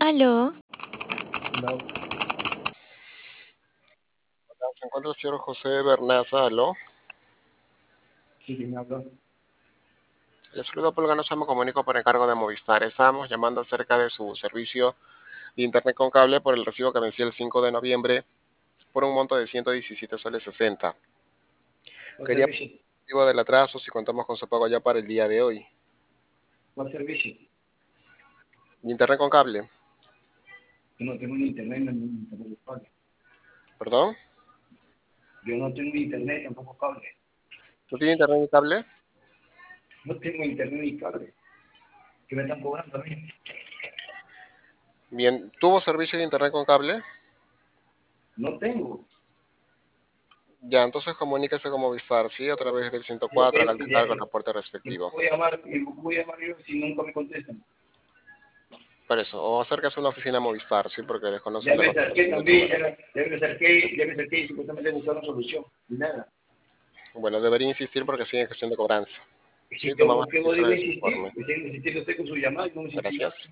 Aló, No, se encuentra el señor José Bernaza, aló. Sí, ¿quién habla? Le saludo Polganosa, me comunico por encargo de Movistar. Estábamos llamando acerca de su servicio de internet con cable por el recibo que venció el 5 de noviembre por un monto de 117 soles 60. ¿Cuál Quería servicio? el motivo del atraso si contamos con su pago ya para el día de hoy. ¿Cuál servicio? ¿De internet con cable? Yo no tengo ni internet, ni internet cable. ¿Perdón? Yo no tengo ni internet, tampoco cable. ¿No tiene internet con cable? No tengo internet ni cable. ¿Qué me están cobrando a mí? Bien, ¿tuvo servicio de internet con cable? No tengo. Ya, entonces comuníquese con Movistar, ¿sí? A través del Yo 104, haga el descargo en el aporte respectivo. voy a llamar yo si nunca me contestan. Por eso, o acérquese a una oficina Movistar, ¿sí? Porque desconoce Ya la me acerqué contestación de tu también, número. ya me acerqué y supuestamente buscaron solución. Y nada. Bueno, debería insistir porque sigue en gestión de cobranza. Y Sí, si yo, tomamos ¿por qué no registro digo de su insistir? informe. Pues insistir usted con su llamada y no insistir. Gracias.